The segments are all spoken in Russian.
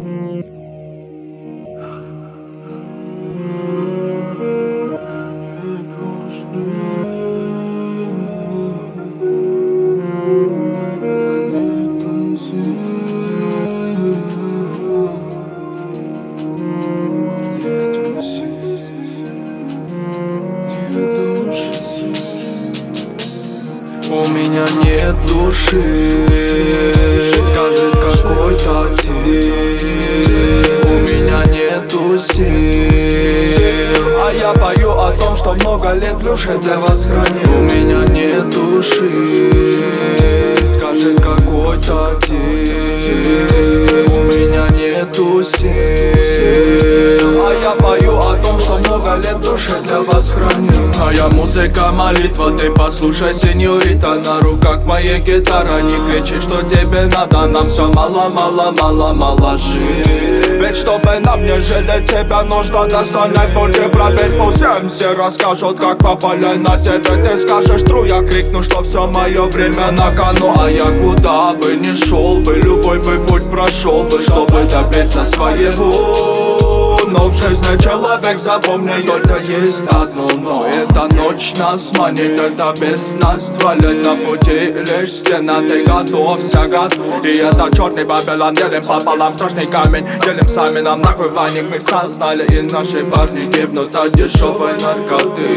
У меня нет души, скажет какой-то тип. У меня нету сил, а я пою о том, что много лет в душе для вас хранил. У меня нет души, скажет какой-то тип. У меня нету сил, а я пою о том, что много лет в душе для вас хранил. Моя музыка молитва, ты послушай, сеньорита. На руках моя гитара, не кричи, что тебе надо. Нам все мало, мало, мало, мало жить. Ведь чтобы нам не жалеть, тебя нужно достойной пути. Проверь по всем, все расскажут, как попали на тебя. Ты скажешь true, я крикну, что все мое время на кону. А я куда бы ни шел бы, любой бы путь прошел бы, чтобы добиться своего. Но в жизни человек, запомни, только есть одно но. Эта ночь нас манит, это безднанство. Лет на пути лишь стена, ты готовься, готов. И это черный Бабилон, делим пополам страшный камень. Делим сами, нам нахуй ваник, мы сознали. И наши парни гибнут от дешевой наркоты.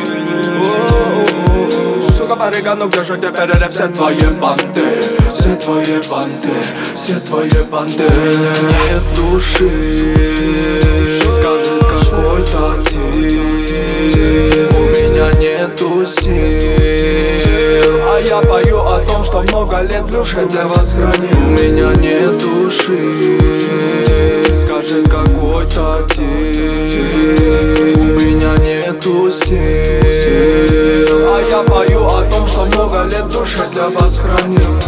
Сука, барыга, ну где же теперь все твои банды? Все твои банды, все твои банды. У меня нет души, скажет какой-то тип. У меня нету сил, а я пою о том, что много лет в душе для вас хранил. У меня нет души, скажет какой-то тип. У меня нету сил, а я пою о том, что много лет в душе для вас хранил.